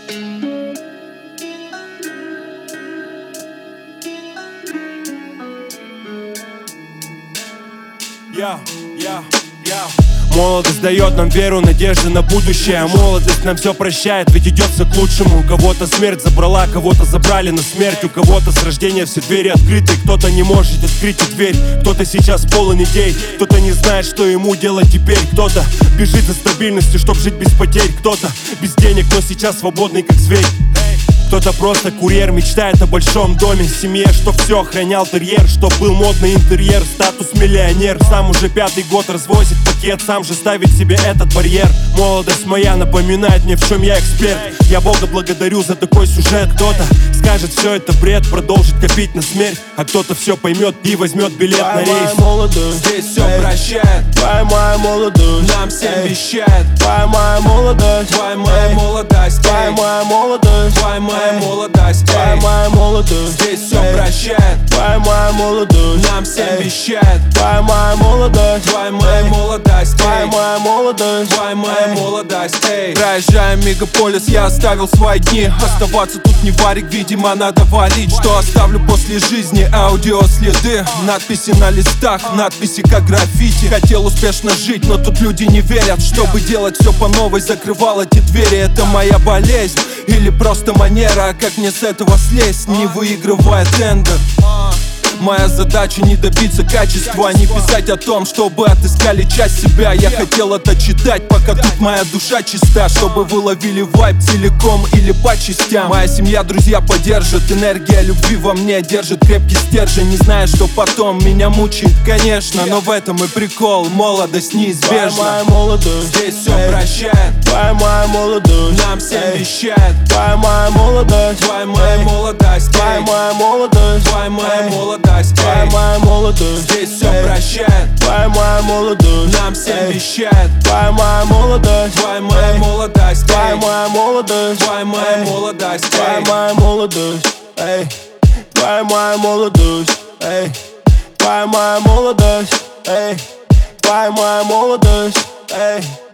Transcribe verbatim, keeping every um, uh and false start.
Я, я, я. Молодость дает нам веру, надежды на будущее. Молодость нам все прощает, ведь идет все к лучшему. Кого-то смерть забрала, кого-то забрали на смерть. У кого-то с рождения все двери открыты. Кто-то не может открыть эту дверь. Кто-то сейчас полон идей, кто-то не знает, что ему делать теперь. Кто-то бежит за стабильностью, чтоб жить без потерь. Кто-то без денег, но сейчас свободный как зверь. Кто-то просто курьер, мечтает о большом доме, семье, чтоб все охранял терьер, чтоб был модный интерьер, статус миллионер. Сам уже пятый год развозит пакет, сам же ставит себе этот барьер. Молодость моя напоминает мне, в чем я эксперт. Я Бога благодарю за такой сюжет. Кто-то скажет, все это бред, продолжит копить на смерть, а кто-то все поймет и возьмет билет на рейс. Молодость, здесь все прощает, твоя моя молодость, нам всем вещает. твоя моя молодость, Твоя моя молодость, твоя моя молодость, твоя моя молодость, твоя моя молодость, здесь все прощает, твоя моя молодость, нам всем вещает. твоя моя молодость, Твоя моя молодость, твоя моя молодость, твоя моя молодость, эй. Проезжая мегаполис, я оставил свои дни. Оставаться тут не варик, видимо, надо валить. Что оставлю после жизни? Аудиоследы, надписи на листах, надписи как граффити. Хотел успешно жить, но тут люди не верят. Чтобы делать все по новой, закрывал эти двери. Это моя болезнь или просто манера? Как мне с этого слезть, не выигрывая тендер? Моя задача не добиться качества, не писать о том, чтобы отыскали часть себя. Я хотел это читать, пока тут моя душа чиста, чтобы вы ловили вайб целиком или по частям. Моя семья, друзья поддержат, энергия любви во мне держит крепкий стержень. Не знаю, что потом меня мучает, конечно, но в этом и прикол, молодость неизбежна. твоя моя молодость, здесь все прощает, твоя моя молодость, нам всем вещает. твоя моя молодость, Твоя моя молодость, твоя моя молодость, твоя моя молодость, твоя моя молодость, здесь все прощает, твоя моя молодость, нам всем вещает. твоя моя молодость, Твоя моя молодость, твоя моя молодость, твоя моя молодость, твоя моя молодость, эй, твоя моя молодость, эй, твоя моя молодость, эй, твоя моя молодость, эй.